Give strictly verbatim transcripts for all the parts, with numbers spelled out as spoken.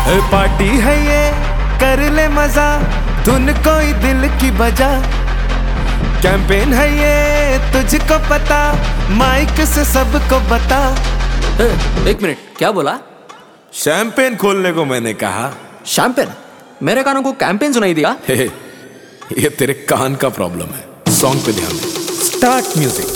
Party है ये, कर ले मजा, धुन कोई दिल की बजा। कैंपेन है ये, तुझको पता, माइक से सबको बता। ए, एक मिनट, क्या बोला? शैंपेन खोलने को मैंने कहा। शैंपेन? मेरे कानों को कैंपेन सुनाई दिया। हे, ये तेरे कान का प्रॉब्लम है। सॉन्ग पे ध्यान दे। Start music.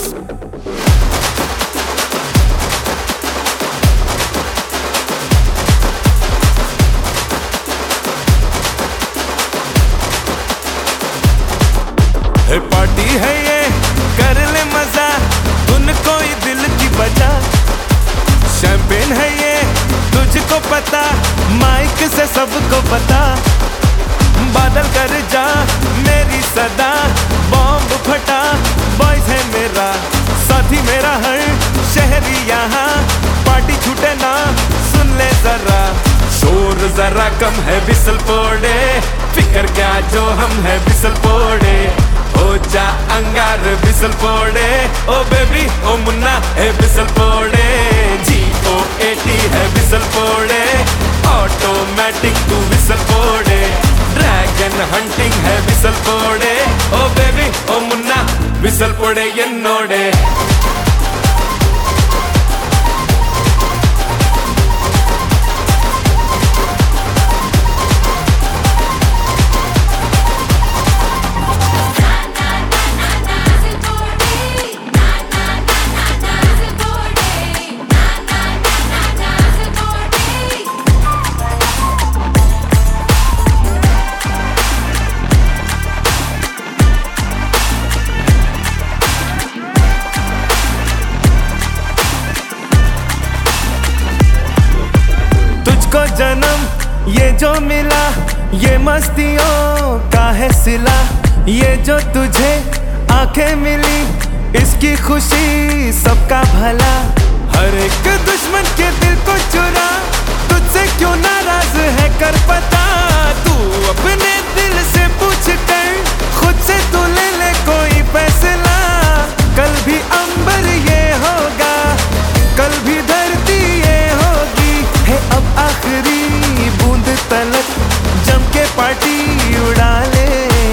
पार्टी है ये, कर ले मजा, धुन कोई दिल की बजा। शैंपेन है ये, तुझको पता, माइक से सबको पता। बादल कर जा मेरी सदा, बॉम्ब फटा, बॉयज है मेरा साथी, मेरा हर शहरी यहाँ। पार्टी छूटे ना, सुन ले जरा, शोर जरा कम है, बिसल पोड़े, फिकर क्या जो हम है बिसल पोड़े। हो जा अंगार बिसल पोड़े, ओ बेबी ओ मुन्ना है बिसल पोड़े। जी ओ एटी है बिसल पोड़े, ऑटोमेटिक तू बिसल पोड़े। ड्रैगन हंटिंग है बिसल पोड़े, ओ बेबी ओ मुन्ना बिसल पोड़े ये नोड़े। को जन्म ये जो मिला, ये मस्तियों का है सिला। ये जो तुझे आंखें मिली, इसकी खुशी सबका भला। हर एक दुश्मन के दिल को चुरा, तुझसे क्यों नाराज है कर पता। तू अपने दिल से पूछ कर, खुद से तू ले ले कोई फैसला। कल भी अंबर ये होगा, कल भी धरती ये होगी। है अब आखिरी बूंद तलक, जम के पार्टी उड़ा ले।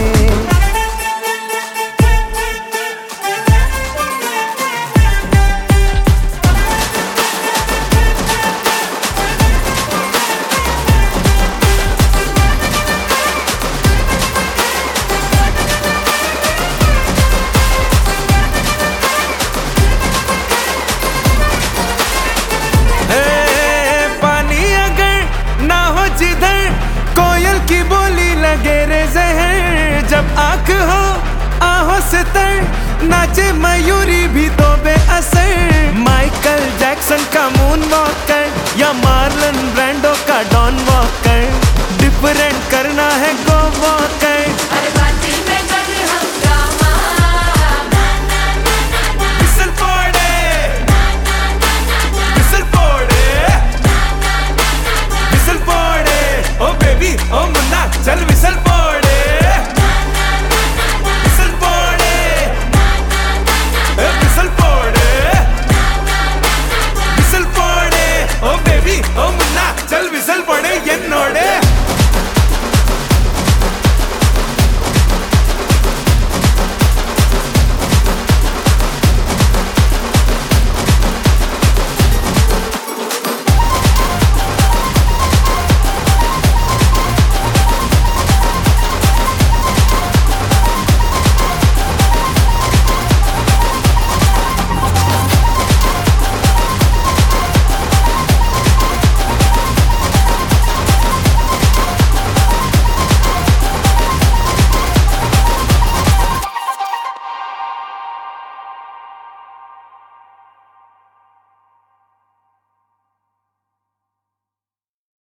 जिधर कोयल की बोली लगे रे जहर, जब आंख हो आहों से तर, नाचे मयूरी भी तो बेअसर। माइकल जैक्सन का मून वॉकर, या मार्लन ब्रांडो का डॉन वॉकर, डिफरेंट करना है गो वॉकर।